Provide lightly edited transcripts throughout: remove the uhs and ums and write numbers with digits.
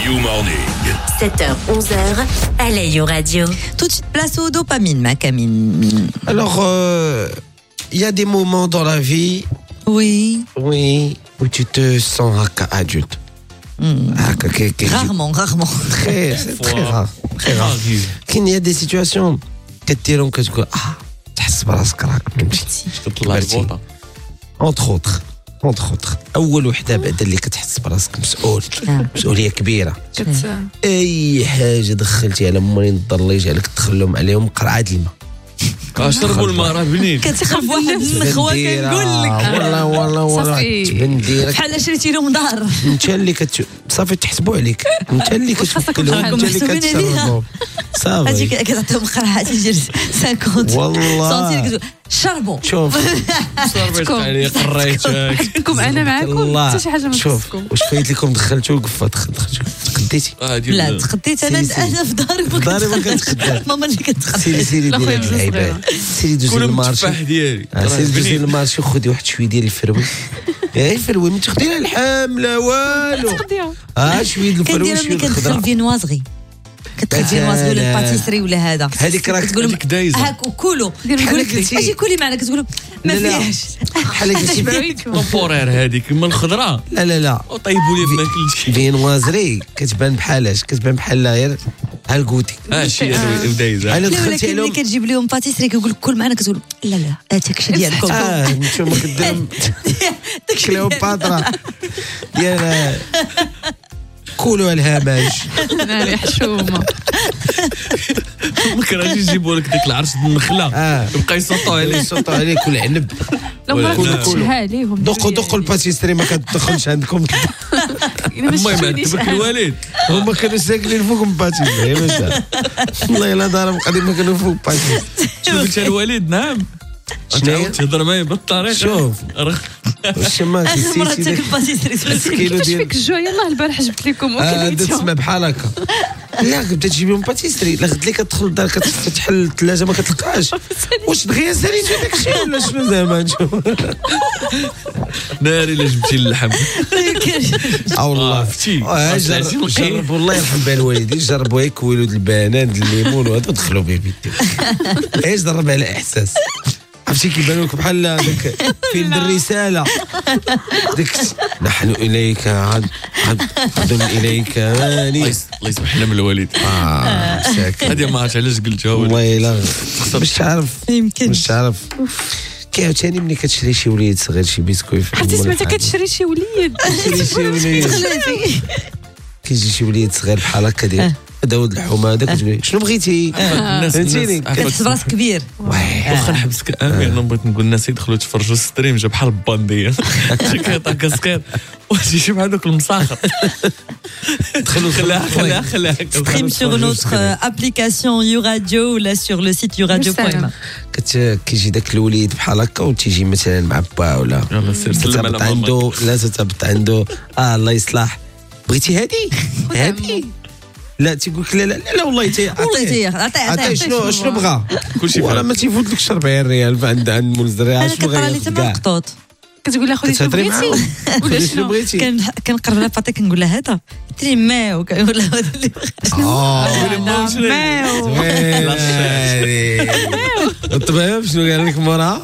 You Morning. 7h-11h, Aleyo Radio. Tout de suite, place au dopamine, ma Camille. Alors, il y a des moments dans la vie, Oui. où tu te sens adulte. Rarement. C'est très rare. Il y a des situations كتيرهم كتقول تحس براسك راك كبرتي. entre autres اول وحده بعد اللي كتحس براسك مسؤوليه كبيره. اي حاجه دخلتي على مرين الضر يجعلك تدخلهم عليهم قرعه الماء. شربوا الماء راه بنين كتخاف واحد النخوه كنقول لك والله تبنديرك بحال شريتي لهم دار. انت اللي صافي تحسبوا عليك، انت اللي كتوكلهم، انت اللي كتشربهم صافي. هادي كتعطيهم قرعه تيجي 50 والله سنتيم شربوا. شوف شربت علي قريتك كم انا معاكم حتى شي حاجه ما شوف واش فايت لكم دخلتوا القفه تقديتي لا تخديت انا في داري ما كنتخدى ماما اللي كتخدي. سيري ديال هاد العباد، سيري دوزي المارشي ديالي سيري دوزي المارشي وخدي واحد شويه ديال الفروي. الفروي ما تاخدي لها الحامله والو. شويه الفروي شويه كتدخل الخضره فينوازغي كتدخل فينوازغي ولا الباتيسري ولا هذا. هذيك راك تقول دايزه هاك وكولو اجي كولي معنا كتقول ما فيهاش بحال قلتي طومبورير هذيك من الخضره. لا طيبوا لي ما كلشي فينوازري كتبان بحالاش كتبان بحال غير هالكوتي شي دايزه. انا لا دخلتي ولكن عليهم ملي كتجيب لهم باتيسري كيقول لك كل معنا كتقول لا هاتاك ديالكم. نتوما كديرهم كليوباترا ديال كولوا الهامش. ناري حشومه ممكن غادي يجيبوا لك ديك العرش النخله يبقى يصوتوا عليك والعنب. لو ما كنتشها عليهم دقوا الباتيسري ما كتدخلش عندكم. المهم عندك الوالد هما كانوا ساكنين فوق الباتيسري ماشي والله الا دارهم قديما كانوا فوق الباتيسري. شوف انت الوالد نعم شنو تهضر معايا بالطريقه. شوف واش ما مرات كيسيتي تاكل باتيسري كيلو كيفاش ديال فيك الجوع؟ يلاه البارح جبت لكم تسمع بحال هكا. لا بدات تجيب لهم باتيسري لا غد لي كتدخل للدار كتفتح الثلاجه ما كتلقاش. واش دغيا ساليتي داكشي ولا شنو زعما نشوف ناري الا جبتي اللحم والله فتي جربوا الله يرحم بها الوالدين جربوا يكويلوا البنان الليمون وهذا دخلوا به بيدي. جرب على احساس عرفتي كيبانوا لك بحال هذاك فيلم الرساله ديك نحن اليك عبد اليك ماني. الله يسمح لنا من الوالد. مساكن هذه ما عرفتش علاش قلتها والله الا مش عارف كي عاوتاني ملي كتشري شي وليد صغير شي بسكوي عرفتي سمعتها كتشري شي وليد كيجي شي وليد صغير بحال هكا ديال داود الحومه هذاك كتقولي شنو بغيتي فهمتيني كتحس براسك كبير. واخا نحبسك انا بغيت نقول الناس يدخلوا يتفرجوا الستريم جا بحال البانديه كيعطيك كاسكير واش يجي بحال دوك المساخر. دخلوا خليها Stream sur notre application YouRadio ou là sur le site youradio.com. كيجي داك الوليد بحال هكا وتيجي مثلا مع با ولا تتبط عنده لا تتبط عنده الله يصلح بغيتي هادي لا تيقول لك لا والله عطيه شنو بغا كلشي ولا ما تيفوتلكش 40 ريال عند مول الزريعه شنو كطرا لي تما مقطوط كتقول لها خذي شنو بغيتي ولا شنو بغيتي كنقرب لها باطي كنقول لها هذا تري ماو كنقول لها هذا اللي الطبيب شنو قال لك مورا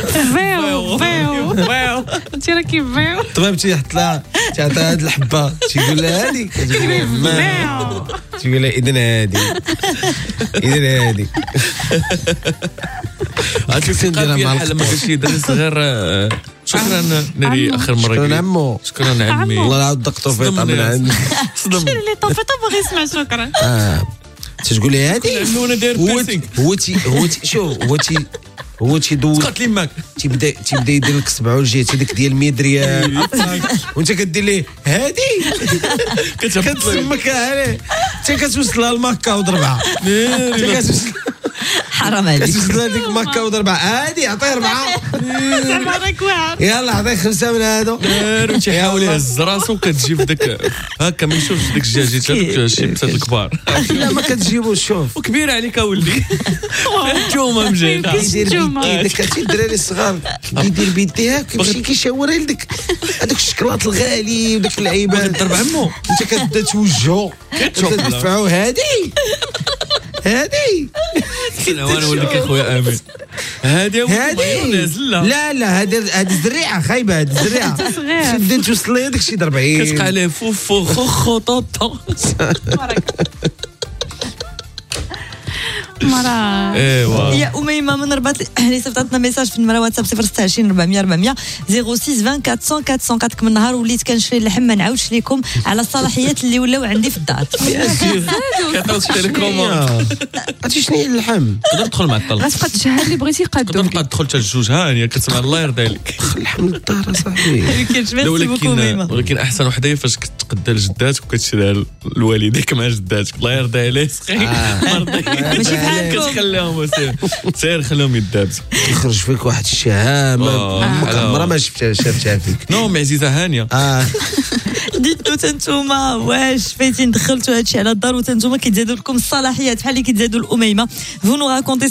فيو انت راكي فيو الطبيب تيحط لها تعطيها هاد الحبه تيقول لها هادي كتقول لها تقول لها اذا هادي عرفتي لما كنتي دري صغير. شكرا ناري اخر مره شكرا عمي والله العظيم طفيطه من عندي شنو اللي طفيطه باغي يسمع شكرا تقول لي هادي هو تيدوز تقات لي ماك تيبدا يدير لك 7 جهتي ديك ديال 100 ريال وانت كدير ليه هادي كتسمك عليه حتى كتوصلها الماكا وضربها حرام عليك. كتشد هذيك ماكا وضربة عادي عطيه 4. زعما راك واعر. يلا عطيه 5 من هادو. تيحاول يهز راسو كتجي في داك هكا ما يشوفش ديك الجاجيت هذوك الشيبسات الكبار. لا ما كتجيبوش شوف. وكبير عليك اولدي. الجومه مجيده. كيدير الدراري الصغار كيدير بيديه كيمشي كيشاور لك هذوك الشكلاط الغالي وداك اللعيبات. ضرب عمو انت كتبدا توجهو كتدفعو هادي وانا نقول لك اخويا امين هادي نازل لا هذه الزريعه خايبه. هذه الزريعه شديت توصل لي داكشي ضرب عين كتبقى عليه فوفو خوخو طوطو. مرة ايوا يا أميمة من رباط اللي صيفطتنا ميساج في النمرة واتساب 06 400 400 06 20 400 قالك من النهار وليت كنشري اللحم ما نعاودش لكم على الصلاحيات اللي ولاو عندي في الدار. كتعاود تشري كوموند. عرفتي شنو هي اللحم؟ تقدر تدخل مع الطلق. غتبقى تشهد اللي بغيتي قادو. تقدر تدخل حتى الجوج هانيه كتسمع الله يرضي عليك. اللحم للدار اصاحبي. ولكن احسن وحده هي فاش كتقدا لجداتك وكتشريها لوالديك مع جداتك الله يرضي عليه سخي مرضي. ماشي بحالكم. كتخليهم سير خليهم يدابزوا. يخرج فيك واحد الشهامه عمرها ما شفتها فيك. نو عزيزه هانيه. ديتو تنتوما واش فايتين دخلتوا هادشي على الدار وتنتوما كيتزادوا لكم الصلاحيات بحال اللي كيتزادوا الأميمة. فو نو راكونتي